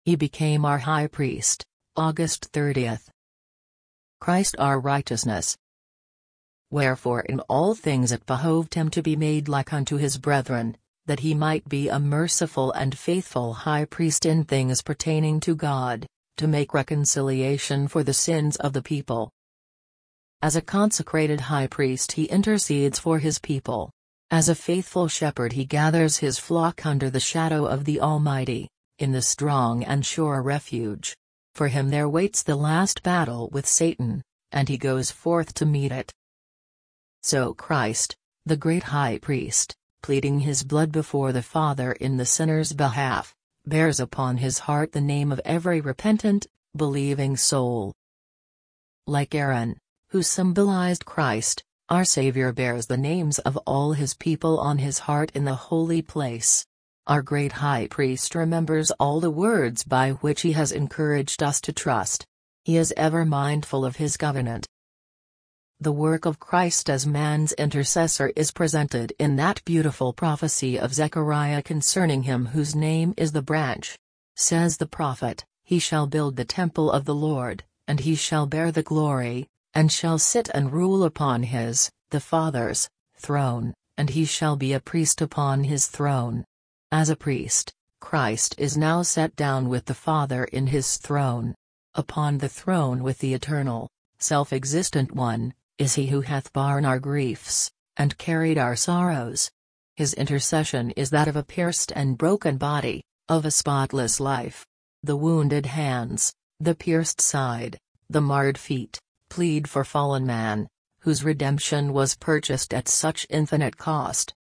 He became our high priest, August 30th. Christ our righteousness. Wherefore in all things it behoved him to be made like unto his brethren, that he might be a merciful and faithful high priest in things pertaining to God, to make reconciliation for the sins of the people. As a consecrated high priest he intercedes for his people. As a faithful shepherd he gathers his flock under the shadow of the Almighty, in the strong and sure refuge. For him there waits the last battle with Satan, and he goes forth to meet it. So Christ, the great high priest, pleading his blood before the Father in the sinner's behalf, bears upon his heart the name of every repentant, believing soul. Like Aaron, who symbolized Christ, our Savior bears the names of all his people on his heart in the holy place. Our great high priest remembers all the words by which he has encouraged us to trust. He is ever mindful of his covenant. The work of Christ as man's intercessor is presented in that beautiful prophecy of Zechariah concerning him whose name is the branch. Says the prophet, "He shall build the temple of the Lord, and he shall bear the glory, and shall sit and rule upon his, the Father's, throne, and he shall be a priest upon his throne." As a priest, Christ is now set down with the Father in his throne. Upon the throne with the eternal, self-existent One, is he who hath borne our griefs, and carried our sorrows. His intercession is that of a pierced and broken body, of a spotless life. The wounded hands, the pierced side, the marred feet, plead for fallen man, whose redemption was purchased at such infinite cost.